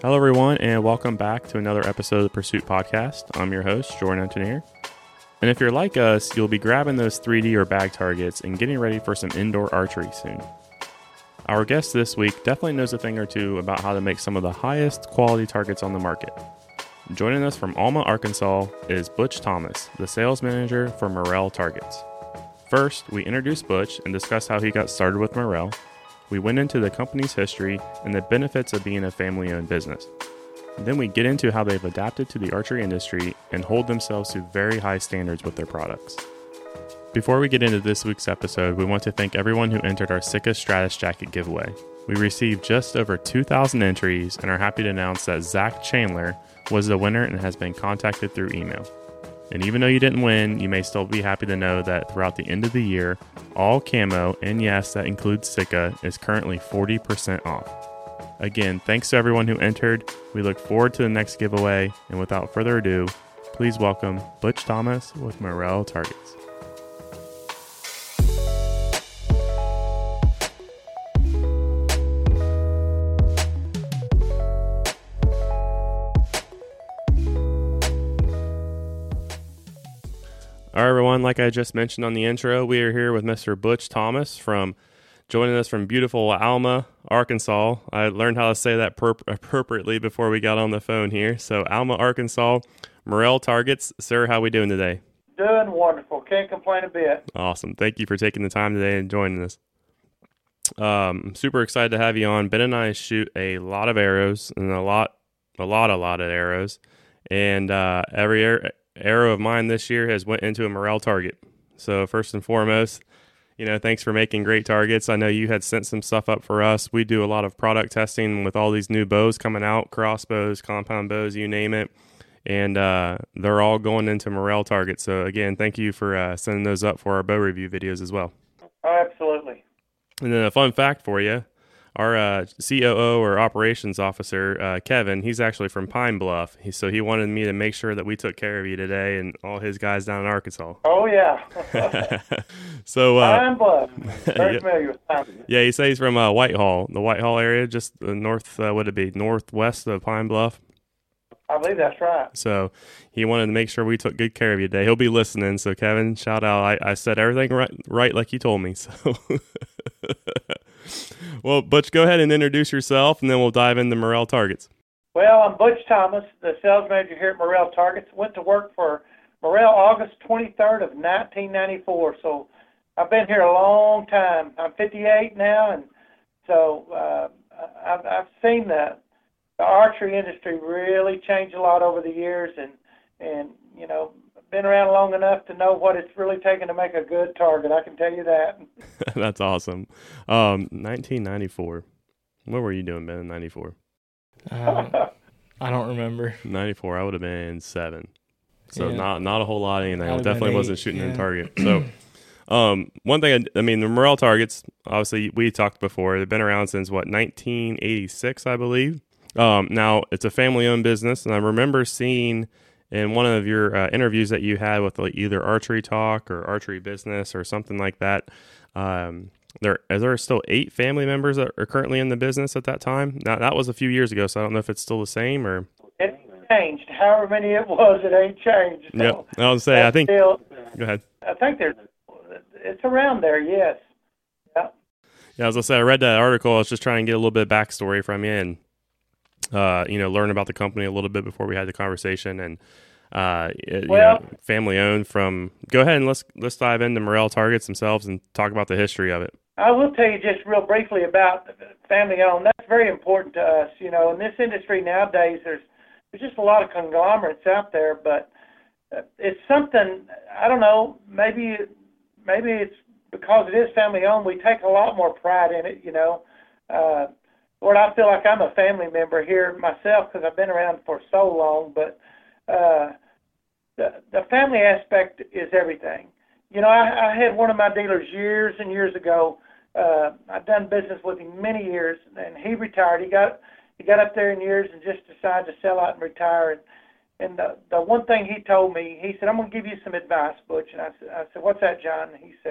Hello, everyone, and welcome back to another episode of the Pursuit Podcast. I'm your host, Jordan Antonir. And if you're like us, you'll be grabbing those 3D or bag targets and getting ready for some indoor archery soon. Our guest this week definitely knows a thing or two about how to make some of the highest quality targets on the market. Joining us from Alma, Arkansas is Butch Thomas, the sales manager for Morrell Targets. First, we introduced Butch and discussed how he got started with Morrell. We went into the company's history and the benefits of being a family-owned business. Then we get into how they've adapted to the archery industry and hold themselves to very high standards with their products. Before we get into this week's episode, we want to thank everyone who entered our Sitka Stratus Jacket giveaway. We received just over 2,000 entries and are happy to announce that Zach Chandler was the winner and has been contacted through email. And even though you didn't win, you may still be happy to know that throughout the end of the year, all camo, and yes, that includes Sitka, is currently 40% off. Again, thanks to everyone who entered. We look forward to the next giveaway. And without further ado, please welcome Butch Thomas with Morrell Targets. All right, everyone, like I just mentioned on the intro, we are here with Mr. Butch Thomas joining us from beautiful Alma, Arkansas. I learned how to say that appropriately before we got on the phone here. So Alma, Arkansas, Morrell Targets. Sir, how are we doing today? Doing wonderful. Can't complain a bit. Awesome. Thank you for taking the time today and joining us. I'm super excited to have you on. Ben and I shoot a lot of arrows and a lot of arrows. And every arrow of mine this year has went into a Morrell target. So first and foremost, thanks for making great targets. I know you had sent some stuff up for us. We do a lot of product testing with all these new bows coming out, crossbows, compound bows, you name it. And they're all going into Morrell targets. So again, thank you for sending those up for our bow review videos as well. Oh, absolutely. And then a fun fact for you. Our COO or operations officer, Kevin, he's actually from Pine Bluff. So he wanted me to make sure that we took care of you today and all his guys down in Arkansas. Oh, yeah. So Pine Bluff. Very familiar with Pine Bluff. Yeah, he says he's from Whitehall, the Whitehall area, just northwest of Pine Bluff. I believe that's right. So he wanted to make sure we took good care of you today. He'll be listening. So Kevin, shout out. I said everything right like you told me. So well, Butch, go ahead and introduce yourself, and then we'll dive into Morrell Targets. Well, I'm Butch Thomas, the sales manager here at Morrell Targets. Went to work for Morrell August 23rd of 1994. So I've been here a long time. I'm 58 now, and so I've seen the archery industry really change a lot over the years, and been around long enough to know what it's really taken to make a good target. I can tell you that. That's awesome. 1994. What were you doing, Ben, in 94? I don't remember. 94, I would have been 7. So Yeah. not a whole lot of anything. I I'd definitely been wasn't 8, shooting yeah. in target. So one thing, the Morrell Targets, obviously we talked before, they've been around since 1986, I believe. Now it's a family-owned business, and I remember seeing in one of your interviews that you had with either Archery Talk or Archery Business or something like that, is there still 8 family members that are currently in the business at that time? Now that was a few years ago, so I don't know if it's still the same or. It changed. However many it was, it ain't changed. So Yep, I was say I think. Still, go ahead. I think it's around there. Yes. Yeah. Yeah, as I said, I read that article. I was just trying to get a little bit of backstory from you and learn about the company a little bit before we had the conversation and. Family owned from. Go ahead and let's dive into Morrell Targets themselves and talk about the history of it. I will tell you just real briefly about family owned. That's very important to us. In this industry nowadays, there's just a lot of conglomerates out there, but it's something, I don't know, maybe it's because it is family owned, we take a lot more pride in it. Lord, I feel like I'm a family member here myself because I've been around for so long, but the family aspect is everything. I had one of my dealers years and years ago. I've done business with him many years, and he retired. He got up there in years and just decided to sell out and retire. And the one thing he told me, he said, "I'm going to give you some advice, Butch." And I said, "What's that, John?" And he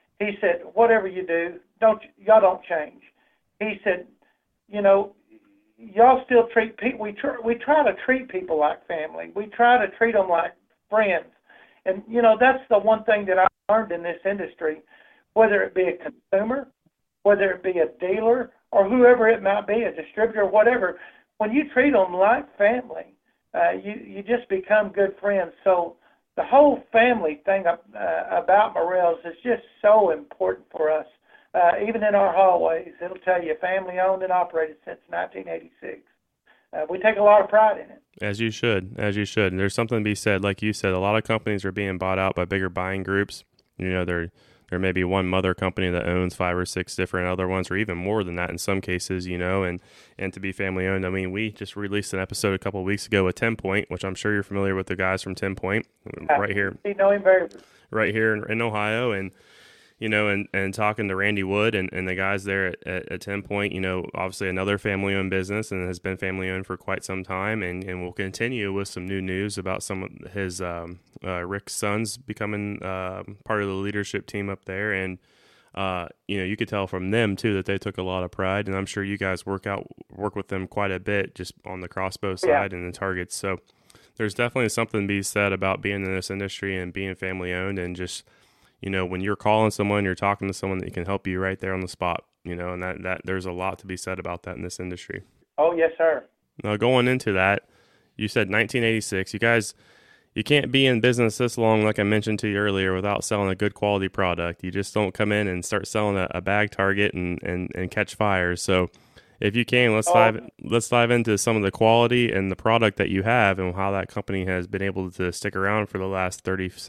said, "Whatever you do, y'all don't change." He said, y'all still treat people. We try to treat people like family. We try to treat them like friends. And that's the one thing that I learned in this industry, whether it be a consumer, whether it be a dealer, or whoever it might be, a distributor, whatever. When you treat them like family, you just become good friends. So the whole family thing about Morrell's is just so important for us. Even in our hallways, it'll tell you family owned and operated since 1986. We take a lot of pride in it. As you should. And there's something to be said, like you said, a lot of companies are being bought out by bigger buying groups. There may be one mother company that owns 5 or 6 different other ones, or even more than that in some cases, and to be family owned. I mean, we just released an episode a couple of weeks ago with 10 Point, which I'm sure you're familiar with the guys from 10 Point, right here. You know him very well. Right here in Ohio, and and talking to Randy Wood and the guys there at 10 Point, obviously another family-owned business and has been family-owned for quite some time, and we'll continue with some new news about some of his Rick's sons becoming part of the leadership team up there, and you could tell from them too that they took a lot of pride, and I'm sure you guys work with them quite a bit just on the crossbow side and the targets. So there's definitely something to be said about being in this industry and being family-owned, and just when you're calling someone, you're talking to someone that can help you right there on the spot, and that there's a lot to be said about that in this industry. Oh, yes, sir. Now, going into that, you said 1986. You guys, you can't be in business this long, like I mentioned to you earlier, without selling a good quality product. You just don't come in and start selling a bag target and catch fires. So if you can, let's dive into some of the quality and the product that you have and how that company has been able to stick around for the last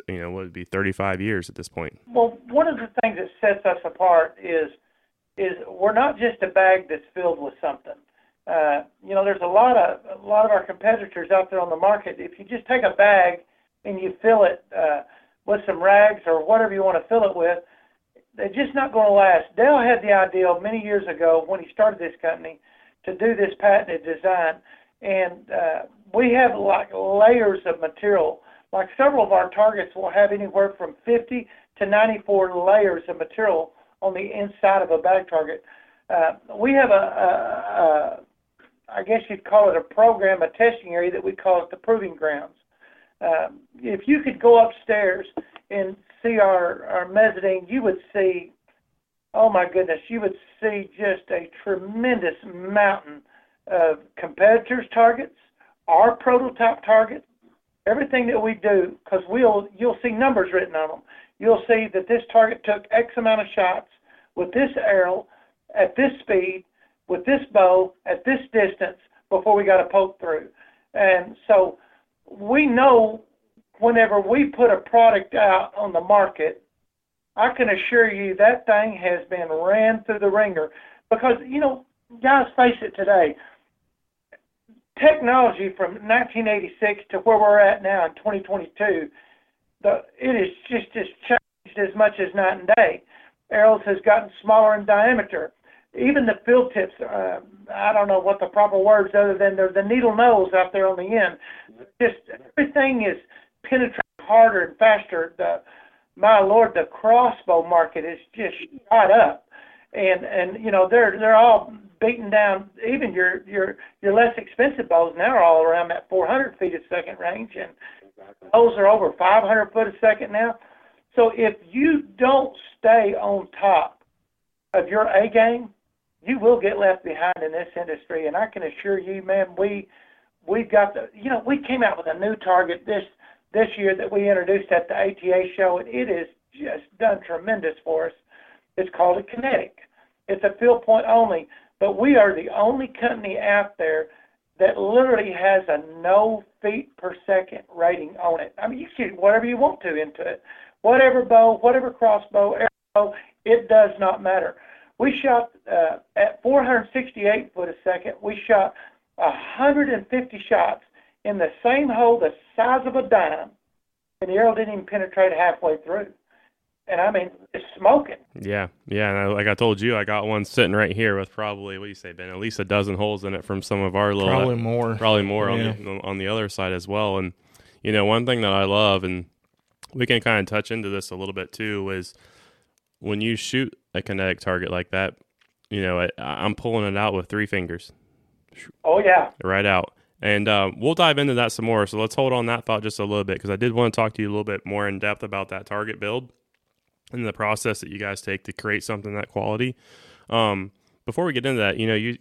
35 years at this point. Well, one of the things that sets us apart is we're not just a bag that's filled with something. There's a lot of our competitors out there on the market. If you just take a bag and you fill it with some rags or whatever you want to fill it with, they're just not going to last. Dale had the idea many years ago when he started this company to do this patented design, and we have like layers of material. Like several of our targets will have anywhere from 50 to 94 layers of material on the inside of a bag target. We have I guess you'd call it a program, a testing area that we call it the proving grounds. If you could go upstairs and see our mezzanine, you would see, oh my goodness, you would see just a tremendous mountain of competitors' targets, our prototype targets, everything that we do, because you'll see numbers written on them. You'll see that this target took X amount of shots with this arrow at this speed, with this bow at this distance before we got a poke through. And so we know whenever we put a product out on the market, I can assure you that thing has been ran through the ringer. Because, guys, face it today, technology from 1986 to where we're at now in 2022, it is just changed as much as night and day. Arrows has gotten smaller in diameter. Even the field tips, I don't know what the proper words other than they're the needle nose out there on the end. Just everything is penetrating harder and faster. My Lord, the crossbow market is just shot up, and they're all beaten down. Even your less expensive bows now are all around that 400 feet a second range, and those are over 500 foot a second now. So if you don't stay on top of your A game, you will get left behind in this industry. And I can assure you, man, we've got we came out with a new target this year that we introduced at the ATA show, and it has just done tremendous for us. It's called a Kinetic. It's a field point only, but we are the only company out there that literally has a no feet per second rating on it. I mean, you shoot whatever you want to into it. Whatever bow, whatever crossbow, arrow, it does not matter. We shot at 468 foot a second. We shot 150 shots in the same hole the size of a dime, and the arrow didn't even penetrate halfway through. And I mean, it's smoking. Yeah. And like I told you, I got one sitting right here with probably, what do you say, Ben? At least a dozen holes in it from some of our little. Probably more yeah. on the other side as well. And one thing that I love, and we can kind of touch into this a little bit too, is when you shoot a kinetic target like that, I'm pulling it out with 3 fingers. Oh, yeah. Right out. And we'll dive into that some more. So let's hold on that thought just a little bit, because I did want to talk to you a little bit more in depth about that target build and the process that you guys take to create something that quality. Before we get into that, you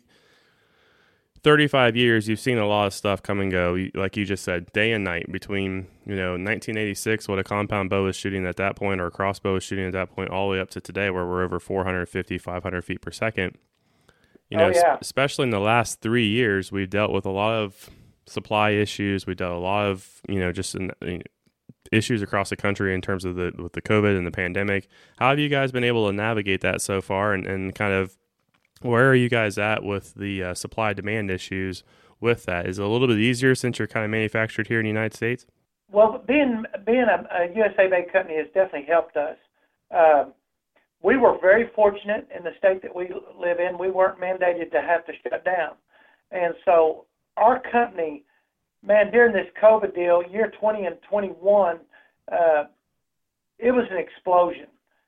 35 years, you've seen a lot of stuff come and go. Like you just said, day and night between 1986, what a compound bow was shooting at that point, or a crossbow was shooting at that point, all the way up to today, where we're over 450, 500 feet per second. Especially in the last 3 years, we've dealt with a lot of supply issues. We've dealt a lot of, issues across the country in terms of with the COVID and the pandemic. How have you guys been able to navigate that so far, and kind of where are you guys at with the supply demand issues with that? Is it a little bit easier since you're kind of manufactured here in the United States? Well, being a USA-made company has definitely helped us. We were very fortunate in the state that we live in. We weren't mandated to have to shut down. And so our company, man, during this COVID deal, year 20 and 21, it was an explosion.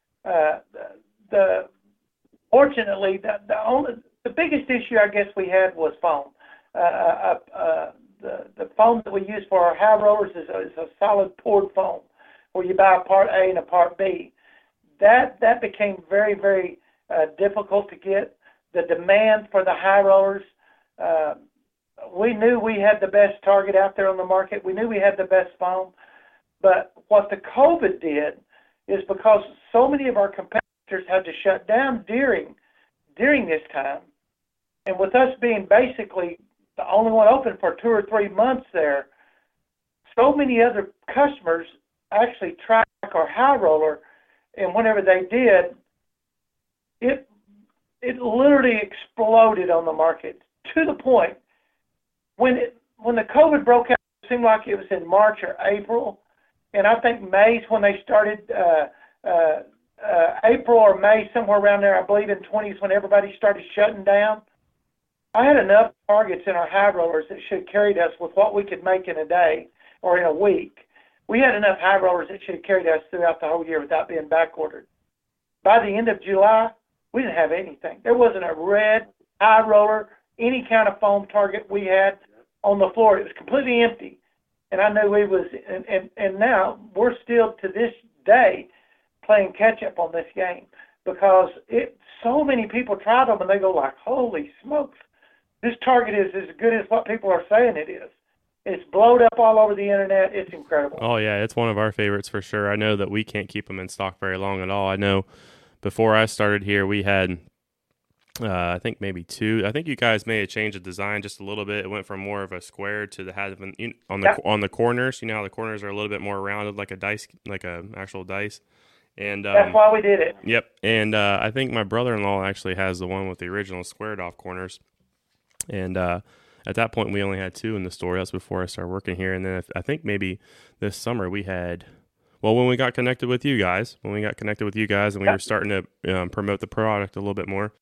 Fortunately, the biggest issue I guess we had was foam. The foam that we use for our high rollers is a solid poured foam, where you buy a part A and a part B. That became very, very difficult to get. The demand for the high rollers, we knew we had the best target out there on the market. We knew we had the best foam. But what the COVID did is, because so many of our competitors had to shut down during this time, and with us being basically the only one open for 2 or 3 months there, so many other customers actually tried our high roller. And whenever they did, it literally exploded on the market, to the point when the COVID broke out, it seemed like it was in March or April, and I think May's when they started. April or May, somewhere around there, I believe in 20s, when everybody started shutting down. I had enough targets in our high rollers that should have carried us with what we could make in a day or in a week. We had enough high rollers that should have carried us throughout the whole year without being back ordered. By the end of July, we didn't have anything. There wasn't a red high roller, any kind of foam target we had on the floor. It was completely empty. And I knew we was, and now we're still to this day playing catch up on this game, because so many people try them and they go like, holy smokes, this target is as good as what people are saying it is. It's blowed up all over the internet. It's incredible. Oh, yeah, it's one of our favorites for sure. I know that we can't keep them in stock very long at all. I know before I started here, we had, I think maybe 2. I think you guys may have changed the design just a little bit. It went from more of a square to on the corners. You know how the corners are a little bit more rounded, like a dice, like a actual dice. And that's why we did it. Yep. And I think my brother-in-law actually has the one with the original squared off corners. And at that point, we only had 2 in the store. That's before I started working here. And then I think maybe this summer we had, when we got connected with you guys, and we were starting to promote the product a little bit more,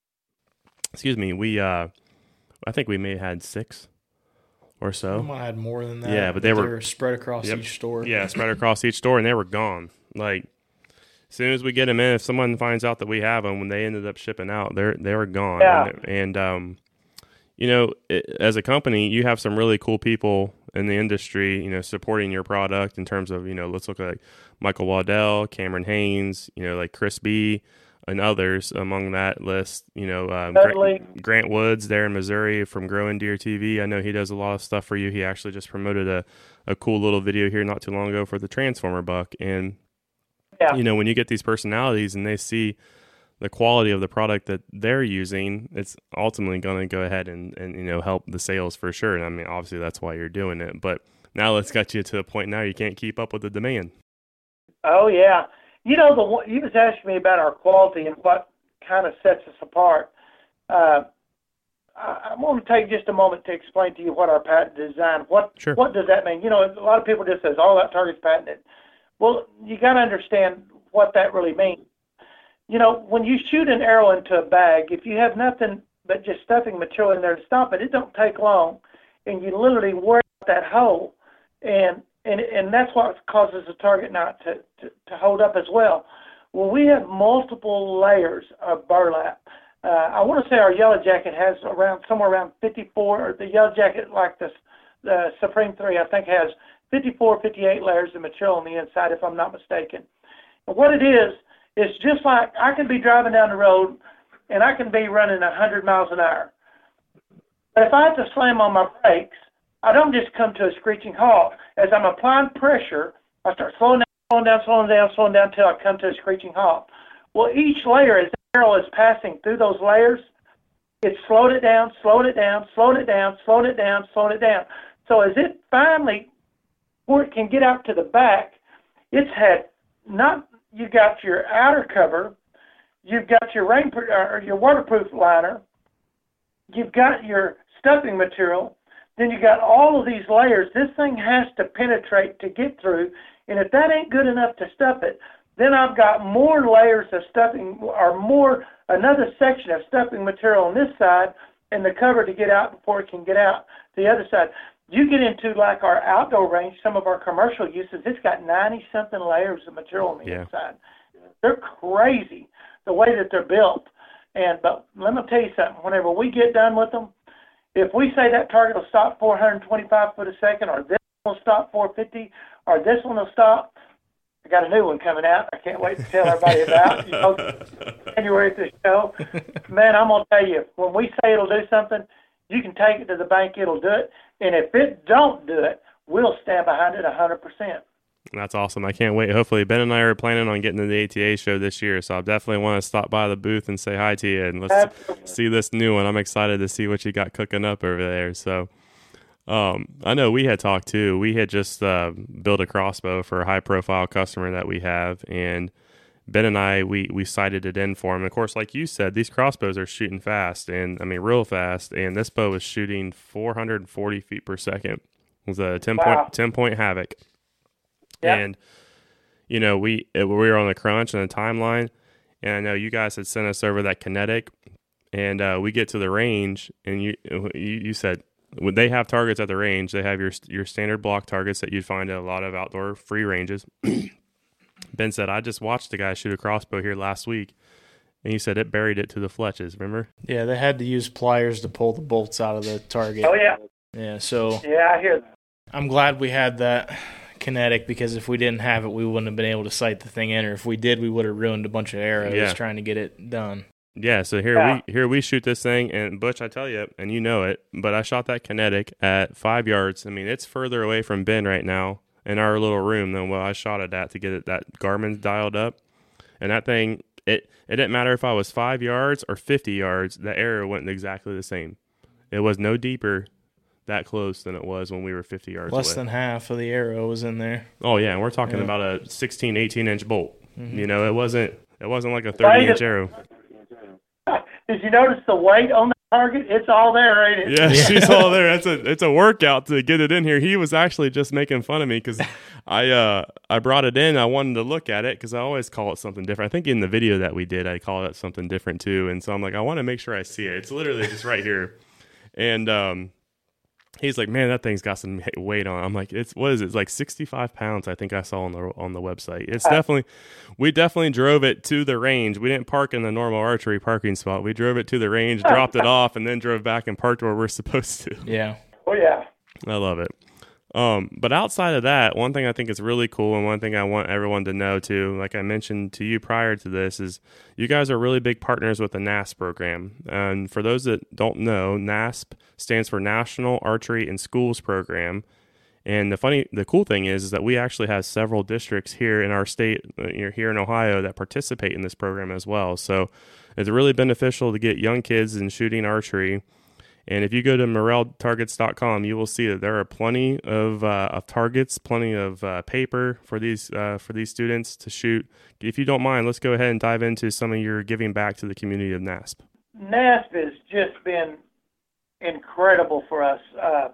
I think we may have had 6 or so. We might have had more than that. Yeah, but they were spread across each store. Yeah, spread across each store, and they were gone. Like, as soon as we get them in, if someone finds out that we have them, when they ended up shipping out, they were gone. Yeah. And as a company, you have some really cool people in the industry, supporting your product in terms of, let's look at Michael Waddell, Cameron Haynes, like Chris B, and others among that list. Grant Woods there in Missouri from Growing Deer TV. I know he does a lot of stuff for you. He actually just promoted a cool little video here not too long ago for the Transformer buck. And, when you get these personalities and they see the quality of the product that they're using, it's ultimately going to go ahead and help the sales for sure. And I mean, obviously that's why you're doing it. But now let's get you to the point now you can't keep up with the demand. Oh, yeah. You was asking me about our quality and what kind of sets us apart. I want to take just a moment to explain to you what our patent design, Sure. What does that mean? A lot of people just says, oh, that target's patented. Well, you got to understand what that really means. When you shoot an arrow into a bag, if you have nothing but just stuffing material in there to stop it, it don't take long, and you literally wear out that hole, and that's what causes the target knot to hold up as well. Well, we have multiple layers of burlap. I want to say our Yellow Jacket has somewhere around 54, or the Yellow Jacket, like the Supreme 3, I think has 54, 58 layers of material on the inside, if I'm not mistaken. And what it is, it's just like I can be driving down the road and I can be running 100 miles an hour. But if I have to slam on my brakes, I don't just come to a screeching halt. As I'm applying pressure, I start slowing down until I come to a screeching halt. Well, each layer, as the arrow is passing through those layers, it slowed it down, slowed it down, slowed it down, slowed it down, slowed it down. So as it finally, where it can get out to the back, it's had you got your outer cover, you've got your your waterproof liner, you've got your stuffing material, then you got all of these layers. This thing has to penetrate to get through, and if that ain't good enough to stuff it, then I've got more layers of stuffing, or another section of stuffing material on this side, and the cover to get out before it can get out the other side. You get into like our outdoor range, some of our commercial uses, it's got 90-something layers of material on the inside. They're crazy the way that they're built. But let me tell you something. Whenever we get done with them, if we say that target will stop 425 foot a second, or this one will stop 450, or this one will stop, I got a new one coming out. I can't wait to tell everybody about. January at the show. Man, I'm going to tell you, when we say it'll do something, you can take it to the bank, it'll do it. And if it don't do it, we'll stand behind it 100%. That's awesome. I can't wait. Hopefully, Ben and I are planning on getting to the ATA show this year, so I definitely want to stop by the booth and say hi to you, and let's see this new one. I'm excited to see what you got cooking up over there. So I know we had talked too. We had just built a crossbow for a high-profile customer that we have, and Ben and I, we sighted it in for him. Of course, like you said, these crossbows are shooting fast, and I mean real fast, and this bow was shooting 440 feet per second. It was a 10-point Havoc. Yep. And, you know, we were on the crunch and the timeline, and I know you guys had sent us over that kinetic, and we get to the range, and you said when they have targets at the range, they have your standard block targets that you'd find at a lot of outdoor free ranges. Ben said, I just watched the guy shoot a crossbow here last week, and he said it buried it to the fletches, remember? Yeah, they had to use pliers to pull the bolts out of the target. Oh, yeah. Yeah, so yeah, I hear that. I'm glad we had that kinetic, because if we didn't have it, we wouldn't have been able to sight the thing in, or if we did, we would have ruined a bunch of arrows trying to get it done. Yeah, so here we shoot this thing, and Butch, I tell you, and you know it, but I shot that kinetic at 5 yards. I mean, it's further away from Ben right now in our little room than what I shot it at to get it that Garmin dialed up. And that thing, it didn't matter if I was 5 yards or 50 yards, the arrow went exactly the same. It was no deeper that close than it was when we were 50 yards Less away. than half of the arrow was in there. Oh yeah, and we're talking about a 16, 18-inch bolt. Mm-hmm. You know, it wasn't like a 30-inch arrow. Did you notice the weight on the target? It's all there, ain't it? Yeah, she's all there. It's a workout to get it in here. He was actually just making fun of me because I brought it in. I wanted to look at it because I always call it something different. I think in the video that we did, I call it something different too. And so I'm like, I want to make sure I see it. It's literally just right here. And he's like, man, that thing's got some weight on it. I'm like, what is it? It's like 65 pounds, I think I saw on the website. It's we definitely drove it to the range. We didn't park in the normal archery parking spot. We drove it to the range, dropped it off, and then drove back and parked where we're supposed to. Yeah. Oh, yeah. I love it. But outside of that, one thing I think is really cool, and one thing I want everyone to know too, like I mentioned to you prior to this, is you guys are really big partners with the NASP program. And for those that don't know, NASP stands for National Archery in Schools Program. And the cool thing is that we actually have several districts here in our state, here in Ohio, that participate in this program as well. So it's really beneficial to get young kids in shooting archery. And if you go to moreltargets.com, you will see that there are plenty of targets, plenty of paper for these students to shoot. If you don't mind, let's go ahead and dive into some of your giving back to the community of NASP. NASP has just been incredible for us.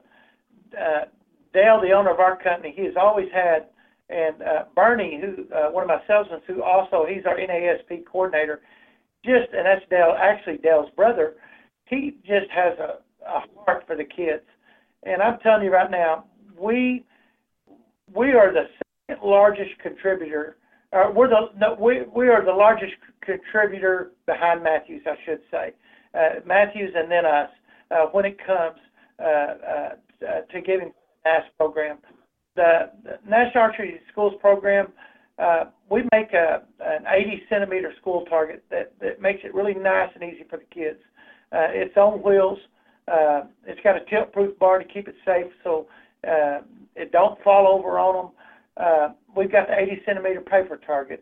Dale, the owner of our company, he has always had, and Bernie, who one of my salesmen, who also, he's our NASP coordinator, and that's Dale, actually Dale's brother. He just has a heart for the kids. And I'm telling you right now, we are the second largest contributor we are the largest contributor behind Matthews, I should say. Matthews and then us when it comes to giving the NASP program. The National Archery Schools program, we make an 80-centimeter school target that makes it really nice and easy for the kids. It's on wheels. It's got a tilt-proof bar to keep it safe so it don't fall over on them. We've got the 80-centimeter paper targets.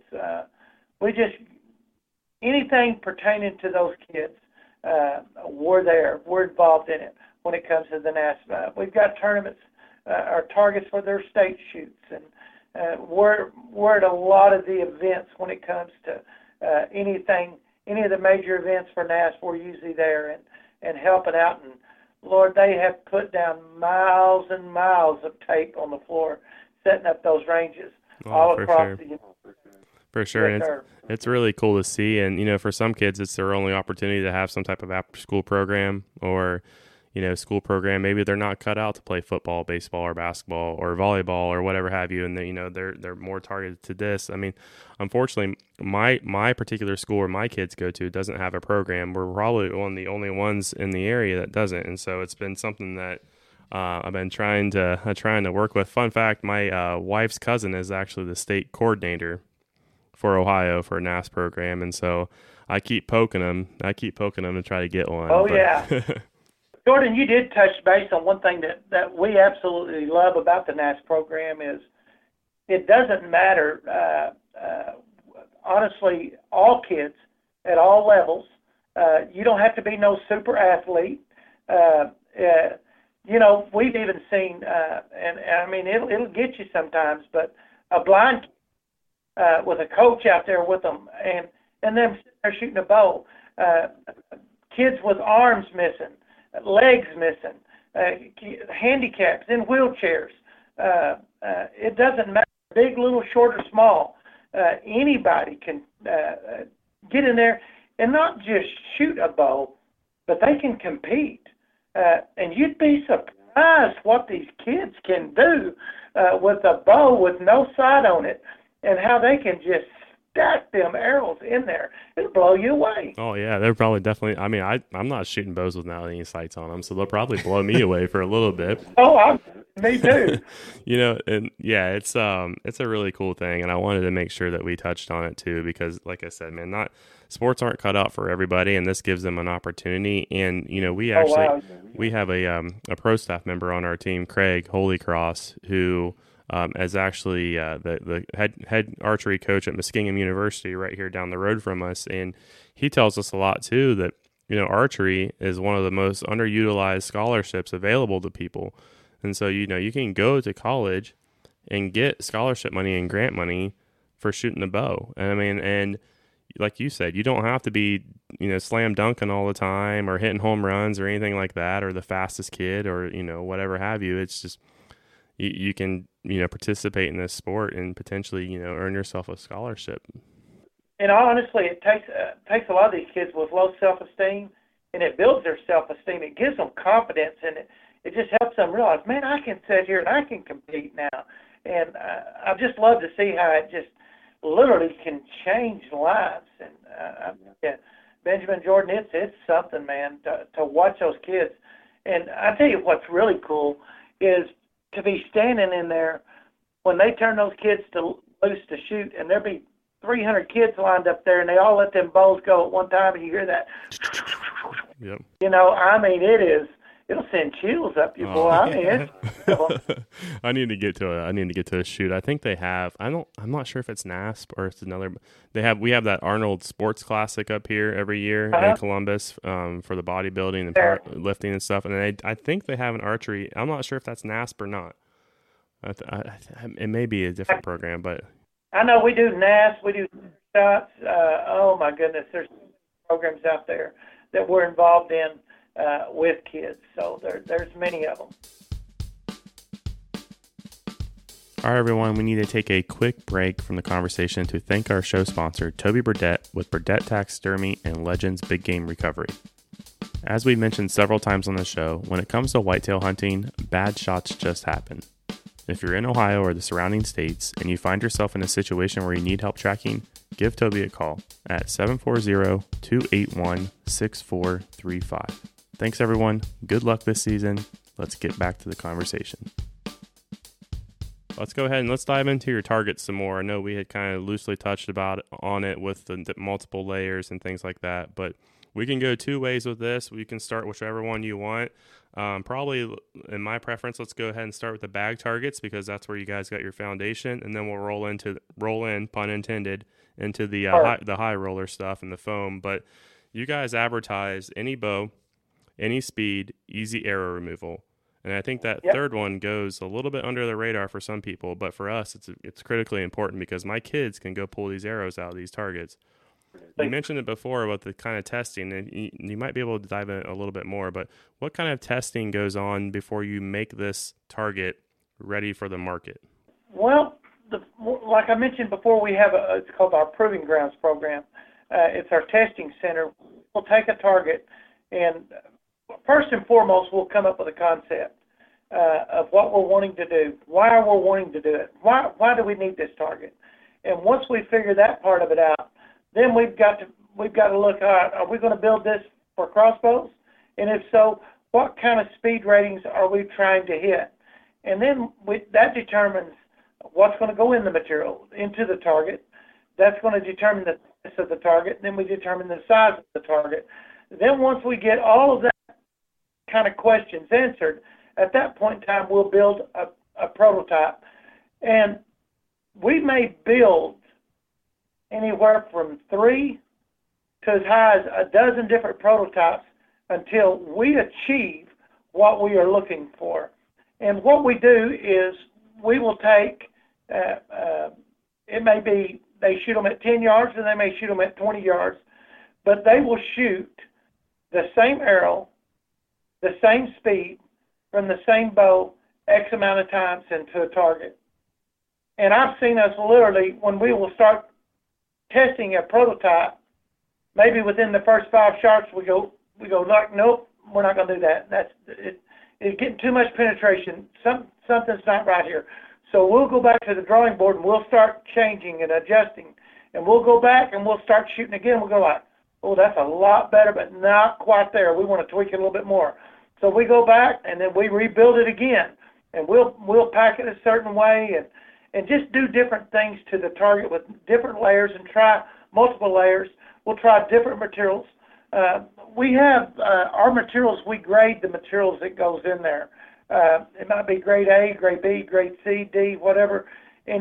Anything pertaining to those kids, we're there. We're involved in it when it comes to the NASP. We've got tournaments or targets for their state shoots, and we're at a lot of the events when it comes to any of the major events for NASP. We're usually there and helping out. And Lord, they have put down miles and miles of tape on the floor setting up those ranges all across the United States. For sure. And it's really cool to see. And, for some kids, it's their only opportunity to have some type of after-school program or, school program. Maybe they're not cut out to play football, baseball, or basketball, or volleyball, or whatever have you. And, they're more targeted to this. I mean, unfortunately, my particular school where my kids go to doesn't have a program. We're probably one of the only ones in the area that doesn't. And so it's been something that I've been trying to work with. Fun fact, my wife's cousin is actually the state coordinator for Ohio for a NASP program, and so I keep poking them to try to get one. Oh, yeah. Jordan, you did touch base on one thing that we absolutely love about the NASP program is it doesn't matter, honestly, all kids at all levels. You don't have to be no super athlete. We've even seen, and I mean, it'll get you sometimes, but a blind kid with a coach out there with them, and them sitting there shooting a bow. Kids with arms missing, legs missing, handicaps, in wheelchairs. It doesn't matter, big, little, short, or small. Anybody can get in there and not just shoot a bow, but they can compete. And you'd be surprised what these kids can do with a bow with no sight on it and how they can just stack them arrows in there. It'll blow you away. Oh, yeah. They're probably definitely – I mean, I'm not shooting bows without any sights on them, so they'll probably blow me away for a little bit. Oh, me too. And yeah, it's a really cool thing, and I wanted to make sure that we touched on it too because, like I said, man, sports aren't cut out for everybody, and this gives them an opportunity. And we actually we have a pro staff member on our team, Craig Holycross, who is actually the head archery coach at Muskingum University right here down the road from us, and he tells us a lot too that archery is one of the most underutilized scholarships available to people. And so, you can go to college and get scholarship money and grant money for shooting a bow. And I mean, and like you said, you don't have to be, slam dunking all the time or hitting home runs or anything like that, or the fastest kid or, whatever have you. It's just, you can, participate in this sport and potentially, earn yourself a scholarship. And honestly, it takes a lot of these kids with low self-esteem, and it builds their self-esteem. It gives them confidence, and it just helps them realize, man, I can sit here and I can compete now. And I just love to see how it just literally can change lives. And Benjamin, Jordan, it's something, man, to watch those kids. And I tell you what's really cool is to be standing in there when they turn those kids loose to shoot, and there'll be 300 kids lined up there, and they all let them bows go at one time, and you hear that. Yep. I mean, it'll send chills up your boy. I mean, it's I need to get to a shoot. I think they have. I'm not sure if it's NASP or it's another. We have that Arnold Sports Classic up here every year in Columbus for the bodybuilding and powerlifting and stuff. And I think they have an archery. I'm not sure if that's NASP or not. It may be a different program, but I know we do NASP. We do shots. Oh my goodness, there's programs out there that we're involved in. With kids, so there's many of them. All right, everyone, we need to take a quick break from the conversation to thank our show sponsor, Toby Burdett, with Burdett Taxidermy and Legends Big Game Recovery. As we mentioned several times on the show, when it comes to whitetail hunting, bad shots just happen. If you're in Ohio or the surrounding states and you find yourself in a situation where you need help tracking, give Toby a call at 740-281-6435. Thanks, everyone. Good luck this season. Let's get back to the conversation. Let's go ahead and let's dive into your targets some more. I know we had kind of loosely touched on it with the multiple layers and things like that, but we can go two ways with this. We can start whichever one you want. Probably, in my preference, let's go ahead and start with the bag targets because that's where you guys got your foundation, and then we'll roll in, pun intended, into the high roller stuff and the foam. But you guys advertise any bow, any speed, easy arrow removal. And I think that third one goes a little bit under the radar for some people, but for us, it's critically important because my kids can go pull these arrows out of these targets. You mentioned it before about the kind of testing, and you might be able to dive in a little bit more, but what kind of testing goes on before you make this target ready for the market? Well, like I mentioned before, we have it's called our Proving Grounds program. It's our testing center. We'll take a target, and first and foremost, we'll come up with a concept of what we're wanting to do, why we're wanting to do it, why do we need this target, and once we figure that part of it out, then we've got to look at, are we going to build this for crossbows? And if so, what kind of speed ratings are we trying to hit? And then that determines what's going to go in the material, into the target. That's going to determine the thickness of the target. Then we determine the size of the target. Then once we get all of that kind of questions answered, at that point in time, we'll build a prototype. And we may build anywhere from 3 to as high as a dozen different prototypes until we achieve what we are looking for. And what we do is we will take, it may be they shoot them at 10 yards and they may shoot them at 20 yards, but they will shoot the same arrow, the same speed, from the same bow X amount of times into a target. And I've seen us literally, when we will start testing a prototype, maybe within the first 5 shots, we go like, nope, we're not going to do that. It's getting too much penetration. Something's not right here. So we'll go back to the drawing board and we'll start changing and adjusting. And we'll go back and we'll start shooting again. We'll go like, oh, that's a lot better, but not quite there. We want to tweak it a little bit more. So we go back and then we rebuild it again. And we'll pack it a certain way and just do different things to the target with different layers and try multiple layers. We'll try different materials. We have our materials, we grade the materials that goes in there. It might be grade A, grade B, grade C, D, whatever. And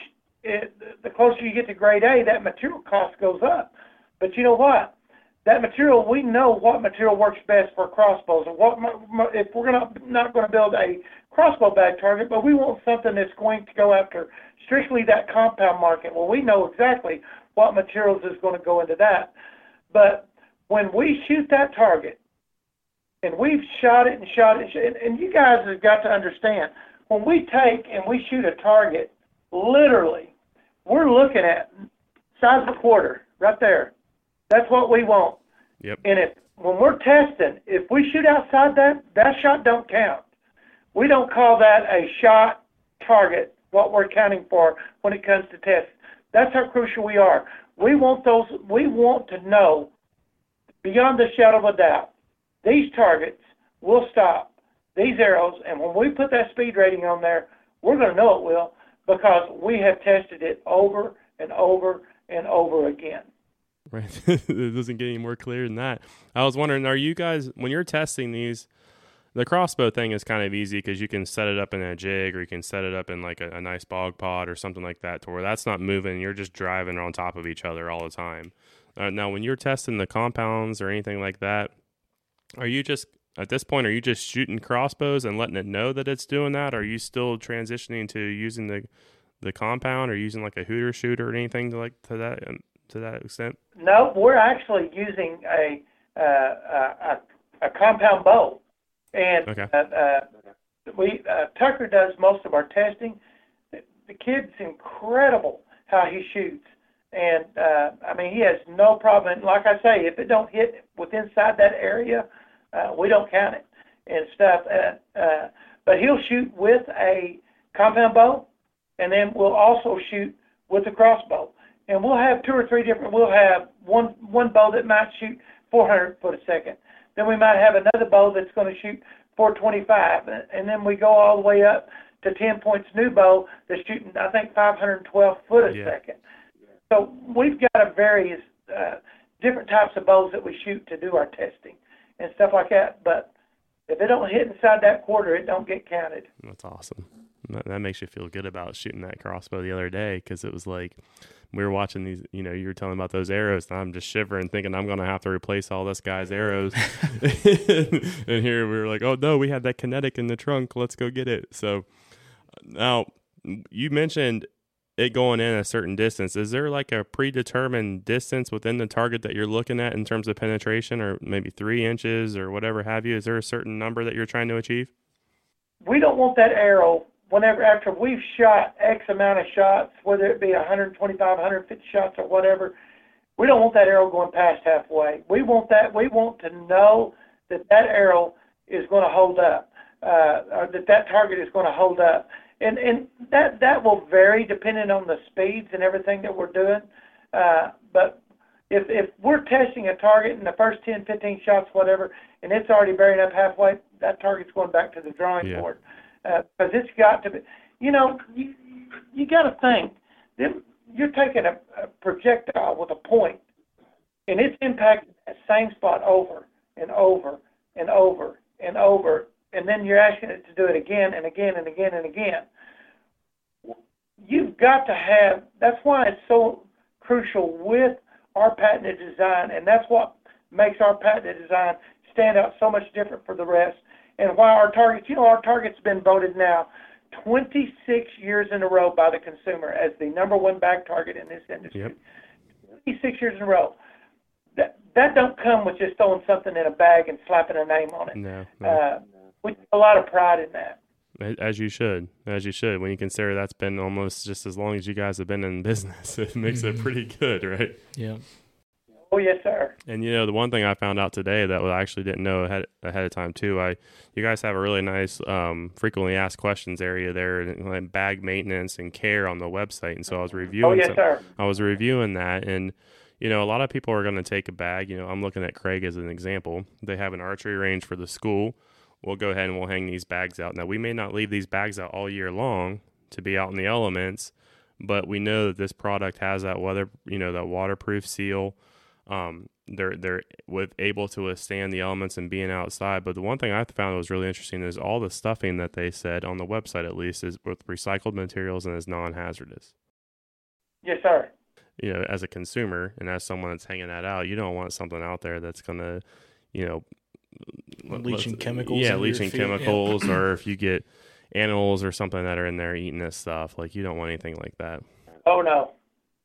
the closer you get to grade A, that material cost goes up. But you know what? That material, we know what material works best for crossbows. And if we're not going to build a crossbow bag target, but we want something that's going to go after strictly that compound market. Well, we know exactly what materials is going to go into that. But when we shoot that target, and we've shot it, and you guys have got to understand, when we take and we shoot a target, literally, we're looking at size of a quarter right there. That's what we want. Yep. And when we're testing, if we shoot outside that shot don't count. We don't call that a shot target, what we're counting for when it comes to tests. That's how crucial we are. We want to know beyond the shadow of a doubt, these targets will stop these arrows, and when we put that speed rating on there, we're going to know it will because we have tested it over and over and over again. Right. It doesn't get any more clear than that. I was wondering, are you guys, when you're testing these, the crossbow thing is kind of easy because you can set it up in a jig or you can set it up in like a nice bog pod or something like that to where that's not moving. You're just driving on top of each other all the time. Now, when you're testing the compounds or anything like that, are you just, at this point, are you just shooting crossbows and letting it know that it's doing that? Are you still transitioning to using the compound or using like a hooter shooter or anything to that extent? No, we're actually using a compound bow, and okay. Tucker does most of our testing. The kid's incredible how he shoots, and I mean he has no problem. And like I say, if it don't hit inside that area, we don't count it and stuff. But he'll shoot with a compound bow, and then we'll also shoot with a crossbow. And we'll have two or three different. We'll have one bow that might shoot 400 foot a second. Then we might have another bow that's going to shoot 425, and then we go all the way up to 10 Point's new bow that's shooting, I think, 512 foot a second. So we've got a various different types of bows that we shoot to do our testing and stuff like that. But if it don't hit inside that quarter, it don't get counted. That's awesome. That makes you feel good about shooting that crossbow the other day, because it was like we were watching these, you know, you were telling about those arrows, and I'm just shivering thinking I'm going to have to replace all this guy's arrows. And here we were like, oh, no, we had that kinetic in the trunk. Let's go get it. So now you mentioned it going in a certain distance. Is there like a predetermined distance within the target that you're looking at in terms of penetration, or maybe 3 inches or whatever have you? Is there a certain number that you're trying to achieve? We don't want that arrow after we've shot X amount of shots, whether it be 125, 150 shots or whatever, we don't want that arrow going past halfway. We want to know that arrow is going to hold up, or that target is going to hold up. And that will vary depending on the speeds and everything that we're doing. But if we're testing a target in the first 10, 15 shots, whatever, and it's already buried up halfway, that target's going back to the drawing board. Because it's got to be, you know, you got to think, you're taking a projectile with a point, and it's impacting that same spot over and over and over and over, and then you're asking it to do it again and again and again and again. You've got to have, that's why it's so crucial with our patented design, and that's what makes our patented design stand out so much different for the rest. And why our targets, you know, our target's been voted now 26 years in a row by the consumer as the number one bag target in this industry. Yep. 26 years in a row. That don't come with just throwing something in a bag and slapping a name on it. No. We take a lot of pride in that. As you should. When you consider that's been almost just as long as you guys have been in business, it makes it pretty good, right? Yeah. Oh, yes, sir. And, you know, the one thing I found out today that I actually didn't know ahead of time, too, you guys have a really nice frequently asked questions area there, and like bag maintenance and care on the website. And so I was reviewing I was reviewing that, and, you know, a lot of people are going to take a bag. You know, I'm looking at Craig as an example. They have an archery range for the school. We'll go ahead and we'll hang these bags out. Now, we may not leave these bags out all year long to be out in the elements, but we know that this product has that that waterproof seal. They're able to withstand the elements and being outside. But the one thing I found was really interesting is all the stuffing that they said on the website, at least, is with recycled materials and is non-hazardous. Yes, sir. You know, as a consumer and as someone that's hanging that out, you don't want something out there that's going to, you know, leaching chemicals. Yeah, leaching chemicals, or if you get animals or something that are in there eating this stuff, like, you don't want anything like that. Oh, no,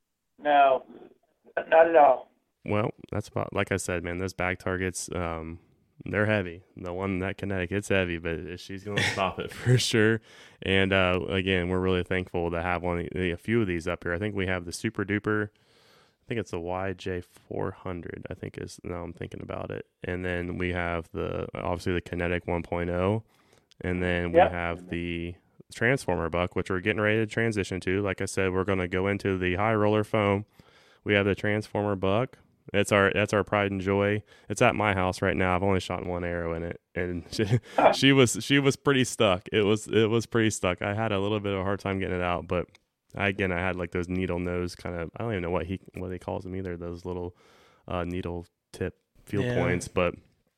not at all. Well, that's about, like I said, man, those bag targets, they're heavy. The one, that kinetic, it's heavy, but she's going to stop it for sure. And again, we're really thankful to have a few of these up here. I think we have the Super Duper, I think it's the YJ400, I think is, now I'm thinking about it. And then we have obviously the Kinetic 1.0. And then we have the Transformer Buck, which we're getting ready to transition to. Like I said, we're going to go into the high roller foam. We have the Transformer Buck. That's our pride and joy. It's at my house right now. I've only shot one arrow in it, and she was pretty stuck. It was pretty stuck. I had a little bit of a hard time getting it out, but I had like those needle nose kind of, I don't even know what he calls them either. Those little needle tip field points. But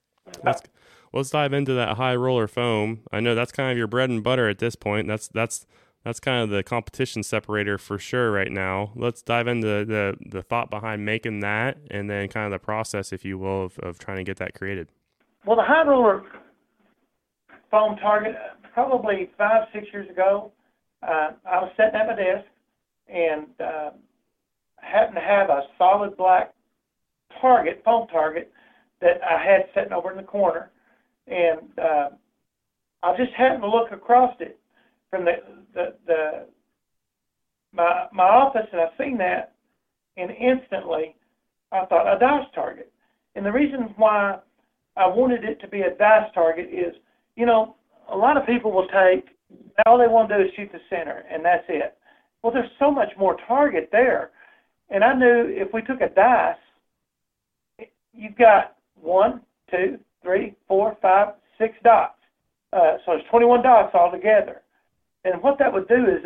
let's dive into that high roller foam. I know that's kind of your bread and butter at this point. That's kind of the competition separator for sure right now. Let's dive into the thought behind making that, and then kind of the process, if you will, of trying to get that created. Well, the high roller foam target, probably 5-6 years ago, I was sitting at my desk and happened to have a solid black foam target that I had sitting over in the corner. And I just happened to look across it from my office, and I seen that, and instantly I thought, a dice target. And the reason why I wanted it to be a dice target is, you know, a lot of people will take All they want to do is shoot the center, and that's it. Well, there's so much more target there. And I knew if we took a dice, you've got 1, 2, 3, 4, 5, 6 dots. So there's 21 dots altogether. And what that would do is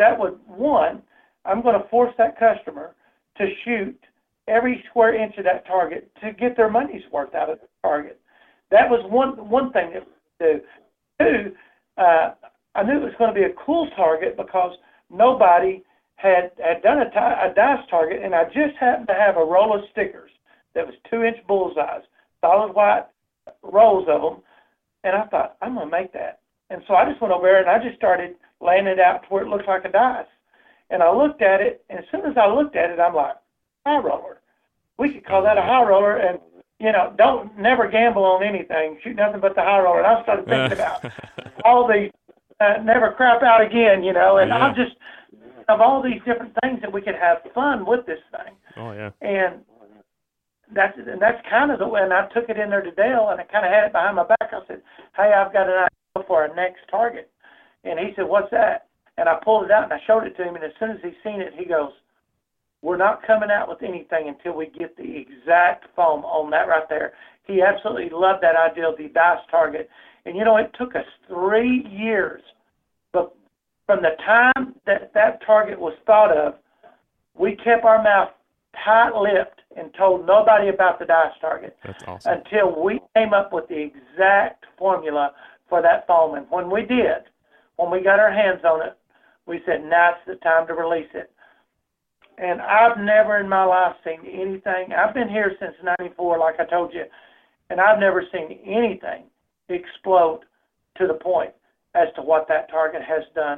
I'm going to force that customer to shoot every square inch of that target to get their money's worth out of the target. That was one thing that we do. Two, I knew it was going to be a cool target because nobody had done a dice target, and I just happened to have a roll of stickers that was 2-inch bullseyes, solid white rolls of them, and I thought, I'm going to make that. And so I just went over there and I just started laying it out to where it looked like a dice. And I looked at it, and as soon as I looked at it, I'm like, high roller. We could call that a high roller, and don't never gamble on anything. Shoot nothing but the high roller. And I started thinking about all the never crap out again, and I'll just of all these different things that we could have fun with this thing. Oh yeah. And that's kind of the way. And I took it in there to Dale, and I kind of had it behind my back. I said, "Hey, I've got an idea for our next target." And he said, "What's that?" And I pulled it out and I showed it to him. And as soon as he seen it, he goes, "We're not coming out with anything until we get the exact foam on that right there." He absolutely loved that idea of the dice target. And, it took us 3 years. But from the time that target was thought of, we kept our mouth tight-lipped and told nobody about the dice target. That's awesome. Until we came up with the exact formula for that foam. And when we did, when we got our hands on it, we said, now's the time to release it. And I've never in my life seen anything. I've been here since '94, like I told you, and I've never seen anything explode to the point as to what that target has done.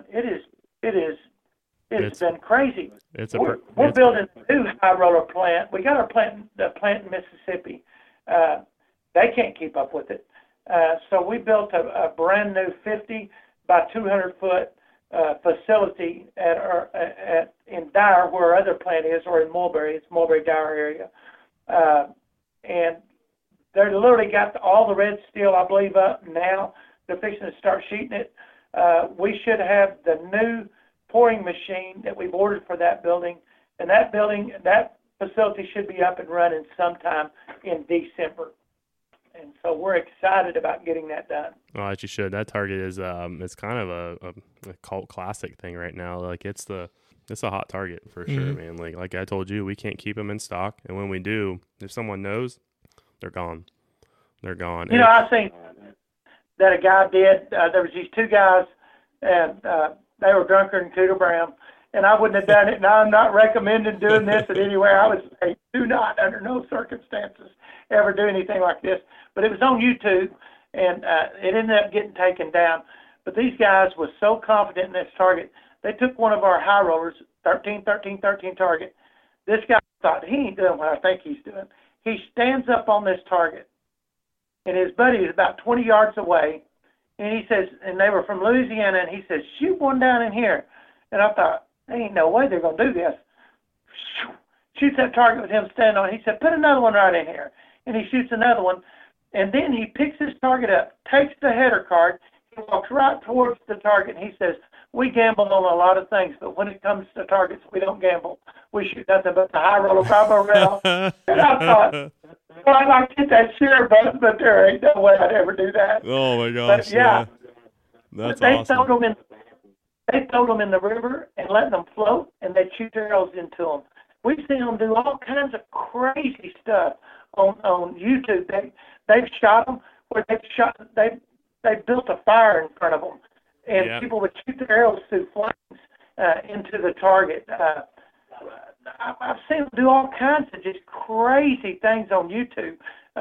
It's been crazy. We're building a new high roller plant. We got our plant in Mississippi. They can't keep up with it. So we built a brand new 50 by 200 foot facility in Dyer, where our other plant is, or in Mulberry. It's Mulberry-Dyer area. And they're literally got all the red steel, I believe, up now. They're fixing to start sheeting it. We should have the new pouring machine that we've ordered for that building. And that facility should be up and running sometime in December. And so we're excited about getting that done. Well, as you should. That target is it's kind of a cult classic thing right now. Like it's a hot target for sure, man. Like I told you, we can't keep them in stock, and when we do, if someone knows, they're gone. They're gone. I think that a guy did. There was these two guys, and they were drunker than Cooter Brown, and I wouldn't have done it. And I'm not recommending doing this at anywhere. I would say, do not, under no circumstances, ever do anything like this. But it was on YouTube, and it ended up getting taken down. But these guys were so confident in this target, they took one of our high rollers, 13-13-13 target. This guy thought, he ain't doing what I think he's doing. He stands up on this target, and his buddy is about 20 yards away, and he says, and they were from Louisiana, and he says, shoot one down in here. And I thought, there ain't no way they're going to do this. Shoots that target with him standing on it. He said, put another one right in here. And he shoots another one, and then he picks his target up, takes the header card, he walks right towards the target, and he says, we gamble on a lot of things, but when it comes to targets, we don't gamble. We shoot nothing but the high roller Bravo rail. And I thought, well, I'd like to hit that share button, but there ain't no way I'd ever do that. Oh, my gosh. But, yeah. That's they awesome. They throw them in the river and let them float, and they shoot arrows into them. We've seen them do all kinds of crazy stuff on YouTube. They've shot them where they built a fire in front of them, and people would shoot the arrows through flames into the target. I've seen them do all kinds of just crazy things on YouTube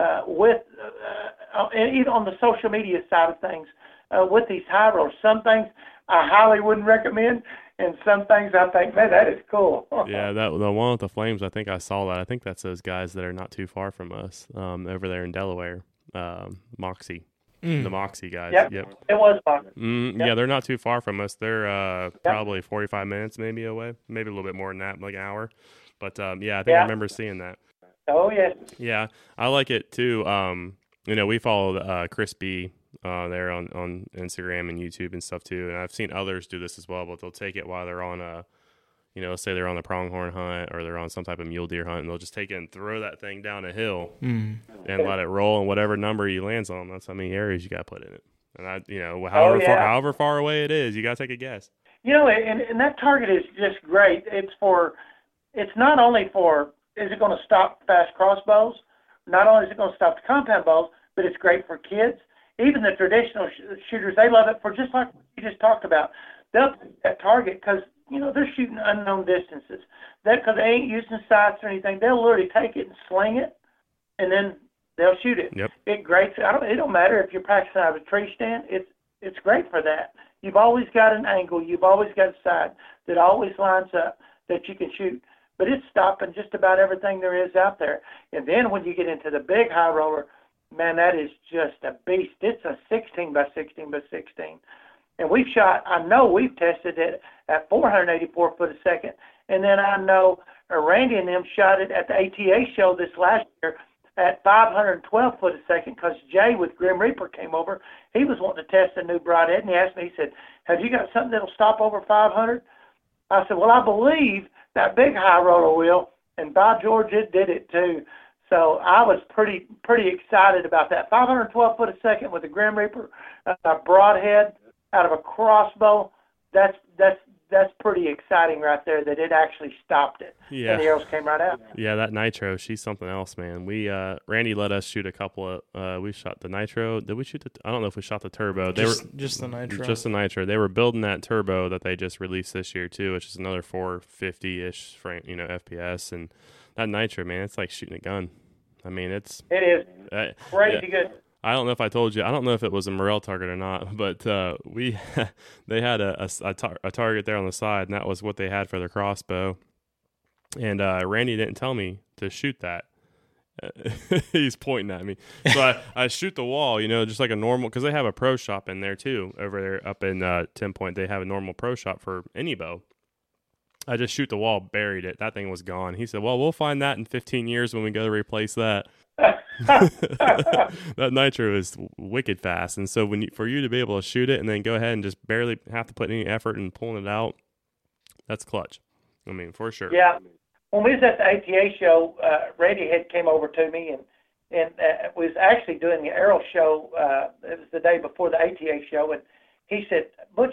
and even on the social media side of things with these high rollers. Some things I highly wouldn't recommend, and some things I think, man, that is cool. Yeah, the one with the flames, I think I saw that. I think that's those guys that are not too far from us over there in Delaware, Moxie. The Moxie guys. Yep. It was Moxie. Yep. Yeah, they're not too far from us. They're probably 45 minutes maybe away, maybe a little bit more than that, like an hour. But, I think I remember seeing that. Oh, yes. Yeah, I like it too. We followed Chris B. there on Instagram and YouTube and stuff too. And I've seen others do this as well, but they'll take it while they're on let's say they're on the pronghorn hunt or they're on some type of mule deer hunt, and they'll just take it and throw that thing down a hill and let it roll, and whatever number he lands on, that's how many arrows you got to put in it. And however far away it is, you got to take a guess. And that target is just great. It's not only for, is it going to stop fast crossbows? Not only is it going to stop the compound bows, but it's great for kids. Even the traditional shooters, they love it for just like you just talked about. They'll take that target because, they're shooting unknown distances. Because they ain't using sights or anything. They'll literally take it and sling it, and then they'll shoot it. Yep. It don't matter if you're practicing out of a tree stand. It's great for that. You've always got an angle. You've always got a sight that always lines up that you can shoot. But it's stopping just about everything there is out there. And then when you get into the big high roller, man, that is just a beast. It's a 16 by 16 by 16. And I know we've tested it at 484 foot a second. And then I know Randy and them shot it at the ATA show this last year at 512 foot a second because Jay with Grim Reaper came over. He was wanting to test a new broadhead, and he asked me, he said, have you got something that'll stop over 500? I said, well, I believe that big high roller will, and by George, it did it too. So I was pretty excited about that. 512 foot a second with a Grim Reaper, a broadhead out of a crossbow. That's pretty exciting right there that it actually stopped it. Yeah. And the arrows came right out. Yeah, that nitro, she's something else, man. We Randy let us shoot a couple of we shot the nitro. Did we shoot I don't know if we shot the turbo. Just the nitro. Just the nitro. They were building that turbo that they just released this year too, which is another 450-ish frame, FPS, and that nitro, man, it's like shooting a gun. I mean, it is crazy good. I don't know if I told you. I don't know if it was a Morel target or not, but they had a target there on the side, and that was what they had for their crossbow. And Randy didn't tell me to shoot that. He's pointing at me, so I shoot the wall, just like a normal, because they have a pro shop in there too. Over there up in 10 Point, they have a normal pro shop for any bow. I just shoot the wall, buried it. That thing was gone. He said, well, we'll find that in 15 years when we go to replace that. That nitro is wicked fast, and so for you to be able to shoot it and then go ahead and just barely have to put any effort in pulling it out, that's clutch. I mean, for sure. Yeah. When we was at the ATA show, Randy had came over to me and was actually doing the arrow show. It was the day before the ATA show, and he said, Butch,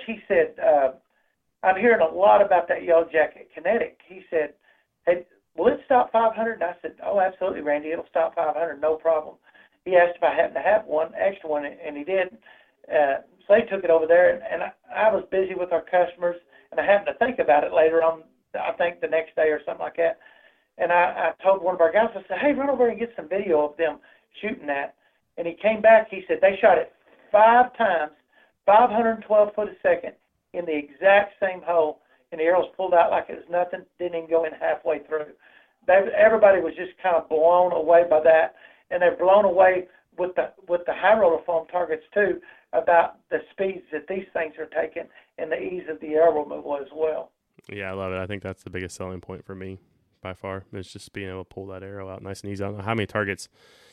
I'm hearing a lot about that Yellow Jacket Kinetic. He said, hey, will it stop 500? And I said, oh, absolutely, Randy. It'll stop 500, no problem. He asked if I happened to have one, extra one, and he did. So they took it over there, and I was busy with our customers, and I happened to think about it later on, I think the next day or something like that. And I told one of our guys, I said, hey, run over and get some video of them shooting that. And he came back. He said they shot it 5 times, 512 foot a second, in the exact same hole, and the arrows pulled out like it was nothing, didn't even go in halfway through. Everybody was just kind of blown away by that, and they're blown away with the high roller foam targets too about the speeds that these things are taking and the ease of the arrow removal as well. Yeah, I love it. I think that's the biggest selling point for me by far, is just being able to pull that arrow out nice and easy. I don't know how many targets,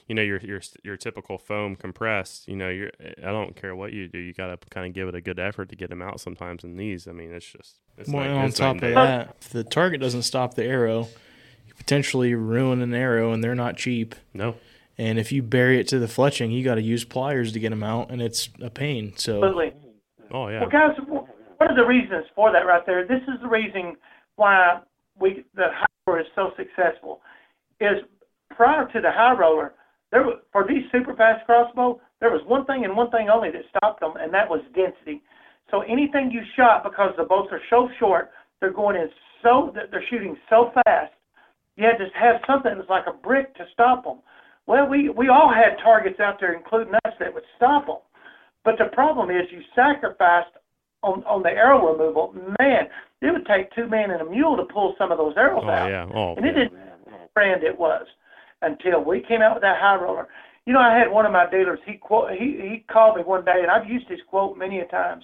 your typical foam compressed, I don't care what you do, you got to kind of give it a good effort to get them out sometimes. In these, I mean, it's on top of that, if the target doesn't stop the arrow, you potentially ruin an arrow, and they're not cheap. No. And if you bury it to the fletching, you got to use pliers to get them out, and it's a pain. So. Absolutely. Oh yeah. Well, guys, one of the reasons for that right there, this is the reason why the high roller is so successful, is prior to the high roller, for these super fast crossbow, there was one thing and one thing only that stopped them, and that was density. So anything you shot, because the bolts are so short, they're they're shooting so fast, you had to have something that was like a brick to stop them. Well, we all had targets out there, including us, that would stop them. But the problem is you sacrificed on the arrow removal. Man, it would take 2 men and a mule to pull some of those arrows out. Yeah. Oh, and it didn't brand it was until we came out with that high roller. I had one of my dealers, he called me one day, and I've used his quote many a times.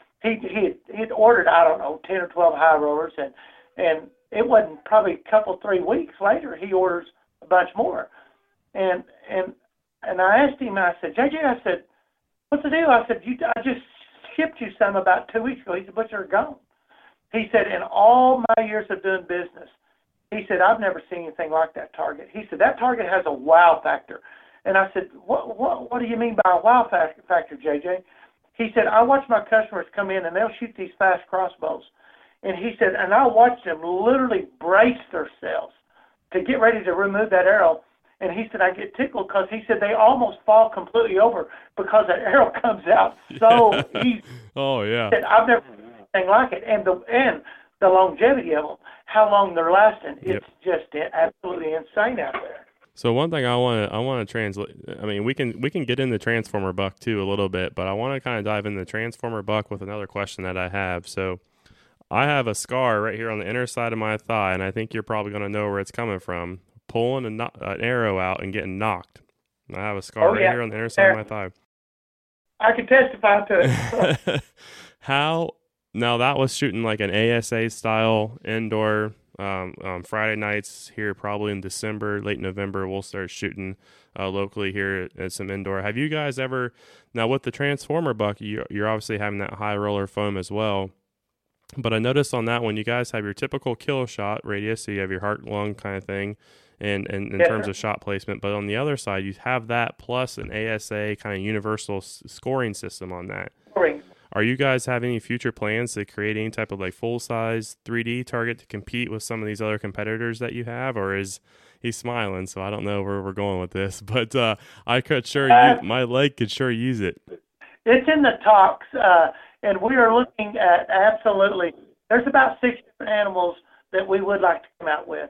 He'd ordered, I don't know, 10 or 12 high rollers, and it wasn't probably a couple, 3 weeks later, he orders a bunch more. And I asked him, I said, JJ, I said, what's the deal? I said, I just shipped you some about 2 weeks ago. He said, but they're gone. He said, in all my years of doing business, he said, I've never seen anything like that target. He said, that target has a wow factor. And I said, what do you mean by a wow factor, JJ? He said, I watch my customers come in and they'll shoot these fast crossbows. And he said, and I watch them literally brace themselves to get ready to remove that arrow. And he said, I get tickled because he said they almost fall completely over because that arrow comes out so easy. Oh, yeah. He said, I've never seen anything like it. And the longevity of them, how long they're lasting, it's just absolutely insane out there. So one thing I want to translate. I mean, we can get into Transformer Buck too a little bit, but I want to kind of dive into Transformer Buck with another question that I have. So I have a scar right here on the inner side of my thigh, and I think you're probably going to know where it's coming from. Pulling an arrow out and getting knocked. I have a scar here on the inner side of my thigh. I can testify to it. How? Now that was shooting like an ASA style indoor. Friday nights here, probably in December, late November, we'll start shooting locally here at some indoor. Have you guys ever, now with the Transformer Buck, you're obviously having that high roller foam as well. But I noticed on that one, you guys have your typical kill shot radius, so you have your heart lung kind of thing, and in terms of shot placement. But on the other side, you have that plus an ASA kind of universal scoring system on that. Are you guys have any future plans to create any type of like full size 3D target to compete with some of these other competitors that you have, or is he's smiling? So I don't know where we're going with this, but I could my leg could sure use it. It's in the talks, and we are looking at absolutely. There's about 6 different animals that we would like to come out with.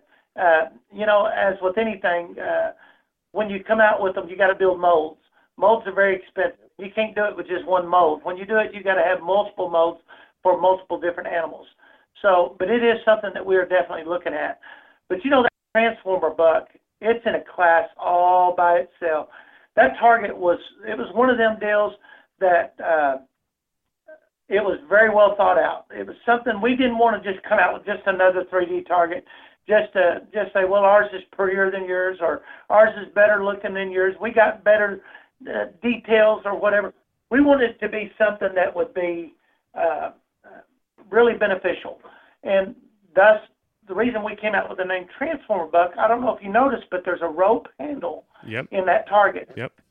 As with anything, when you come out with them, you got to build molds. Molds are very expensive. You can't do it with just one mold. When you do it, you got to have multiple molds for multiple different animals. So, but it is something that we are definitely looking at. But that Transformer Buck, it's in a class all by itself. That target it was one of them deals that it was very well thought out. It was something we didn't want to just come out with just another 3D target, just say, well, ours is prettier than yours, or ours is better looking than yours. We got better details or whatever. We wanted it to be something that would be really beneficial. And thus, the reason we came out with the name Transformer Buck, I don't know if you noticed, but there's a rope handle in that target.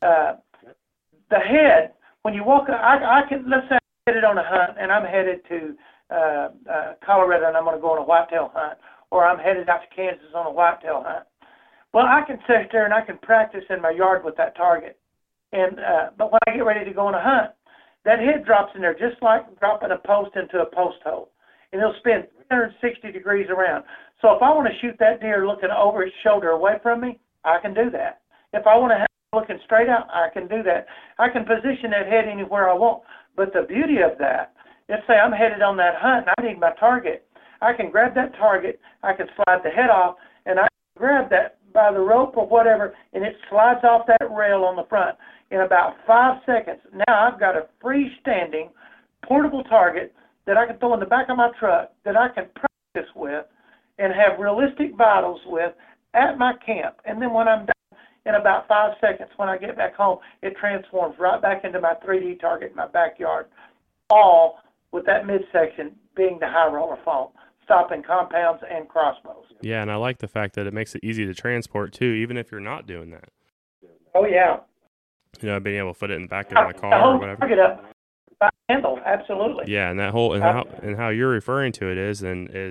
The head, when you walk, I can, let's say I'm headed on a hunt and I'm headed to Colorado and I'm going to go on a whitetail hunt, or I'm headed out to Kansas on a whitetail hunt. Well, I can sit there and I can practice in my yard with that target. And but when I get ready to go on a hunt, that head drops in there just like dropping a post into a post hole. And it'll spin 360 degrees around. So if I want to shoot that deer looking over its shoulder away from me, I can do that. If I want to have it looking straight out, I can do that. I can position that head anywhere I want. But the beauty of that, let's say I'm headed on that hunt and I need my target. I can grab that target, I can slide the head off, and I can grab that by the rope or whatever, and it slides off that rail on the front in about 5 seconds. Now I've got a freestanding portable target that I can throw in the back of my truck that I can practice with and have realistic vitals with at my camp. And then when I'm done, in about 5 seconds, when I get back home, it transforms right back into my 3D target in my backyard, all with that midsection being the high roller foam, stopping compounds and crossbows. Yeah, and I like the fact that it makes it easy to transport too, even if you're not doing that. Oh, yeah. Being able to put it in the back of my car or whatever. Target up by handle, absolutely. Yeah, and that whole and how you're referring to it is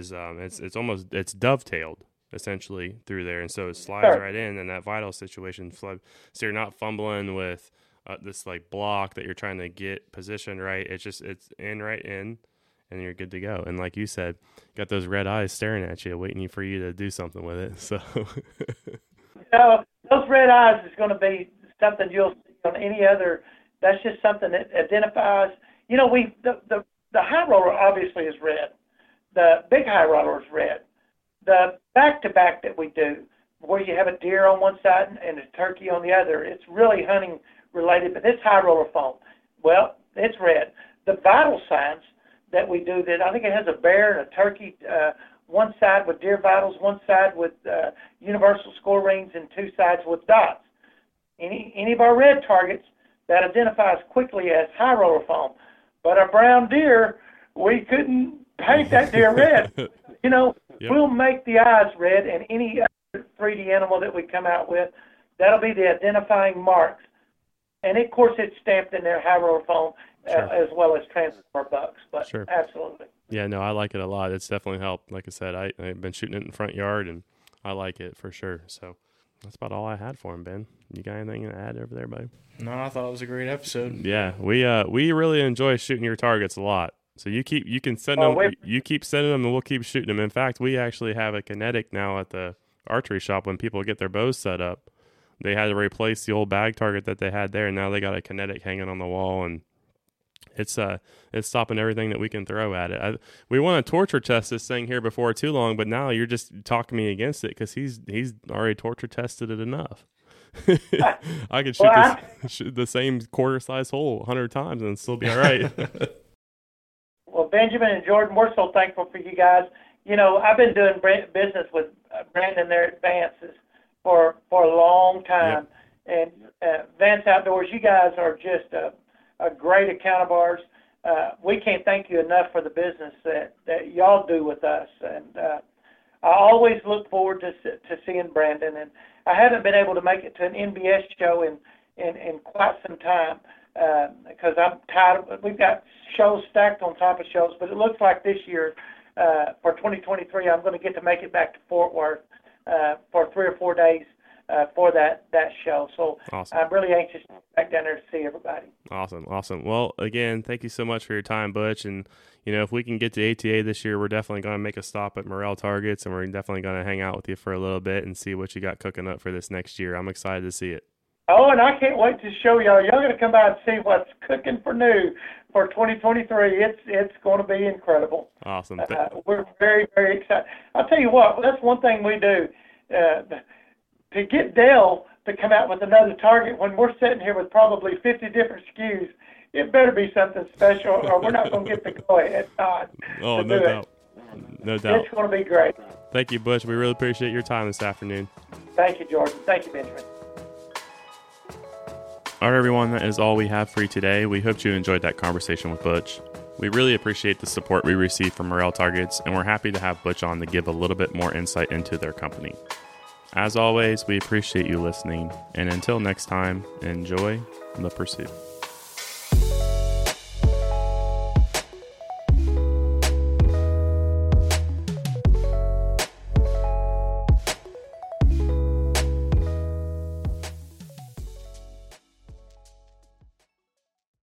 it's dovetailed essentially through there, and so it slides right in that vital situation. So you're not fumbling with this like block that you're trying to get positioned right. It's right in, and you're good to go. And like you said, got those red eyes staring at you, waiting for you to do something with it. So those red eyes is going to be something you'll see on any other. That's just something that identifies. The high roller obviously is red. The big high roller is red. The back-to-back that we do, where you have a deer on one side and a turkey on the other, it's really hunting related. But this high roller foam, well, it's red. The vital signs that we do, that I think it has a bear and a turkey, one side with deer vitals, one side with universal score rings, and two sides with dots. Any of our red targets, that identifies quickly as high roller foam. But a brown deer, we couldn't paint that deer red. You know, we'll make the eyes red, and any other 3D animal that we come out with, that'll be the identifying marks. And, of course, it's stamped in there, high roller foam, as well as Transformer bucks. But absolutely. Yeah, no, I like it a lot. It's definitely helped. Like I said, I've been shooting it in the front yard, and I like it for sure. So that's about all I had for him, Ben. You got anything to add over there, buddy? No, I thought it was a great episode. Yeah, we really enjoy shooting your targets a lot. So you keep sending them, you keep sending them, and we'll keep shooting them. In fact, we actually have a kinetic now at the archery shop. When people get their bows set up, they had to replace the old bag target that they had there, and now they got a kinetic hanging on the wall, and it's stopping everything that we can throw at it. We want to torture test this thing here before too long, but now you're just talking me against it because he's already torture tested it enough. I could shoot the same quarter size hole 100 times and still be all right. Well, Benjamin and Jordan, we're so thankful for you guys. You know, I've been doing business with Brandon there at Vance's for a long time. Yep. And Vance Outdoors, you guys are just a great account of ours. We can't thank you enough for the business that y'all do with us. And I always look forward to seeing Brandon. And I haven't been able to make it to an NBS show in quite some time because I'm tired of, we've got shows stacked on top of shows, but it looks like this year for 2023 I'm going to get to make it back to Fort Worth for 3 or 4 days for that show. So awesome. I'm really anxious to get back down there to see everybody. Awesome. Well, again, thank you so much for your time, Butch. And, you know, if we can get to ATA this year, we're definitely going to make a stop at Morrell Targets, and we're definitely going to hang out with you for a little bit and see what you got cooking up for this next year. I'm excited to see it. Oh, and I can't wait to show y'all. Y'all going to come by and see what's cooking for new for 2023. It's going to be incredible. Awesome. We're very, very excited. I'll tell you what, that's one thing we do. To get Dale to come out with another target when we're sitting here with probably 50 different SKUs, it better be something special or we're not going to get the go-ahead nod. Oh, no doubt. No doubt. It's going to be great. Thank you, Butch. We really appreciate your time this afternoon. Thank you, Jordan. Thank you, Benjamin. All right, everyone, that is all we have for you today. We hope you enjoyed that conversation with Butch. We really appreciate the support we receive from Morrell Targets, and we're happy to have Butch on to give a little bit more insight into their company. As always, we appreciate you listening, and until next time, enjoy the pursuit.